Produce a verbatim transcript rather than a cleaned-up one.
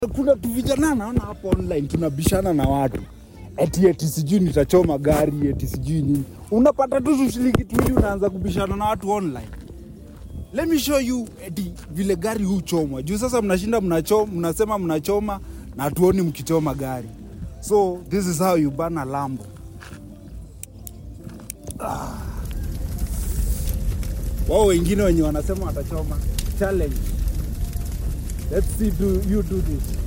Kuna tu vijana naona hapo online tunabishana na watu. Eti eti sijui nitachoma gari, eti sijui nini. Unapata tu shilingi twili unaanza kubishana na watu online. Let me show you eti vile gari huchomwa. Juu sasa mnashinda mnachoma, mnasema mnachoma na hatuoni mkichoma gari. So this is how you burn a Lambo. Ah. Wao wengine wenye wanasema watachoma. Challenge. Let's see do you do this.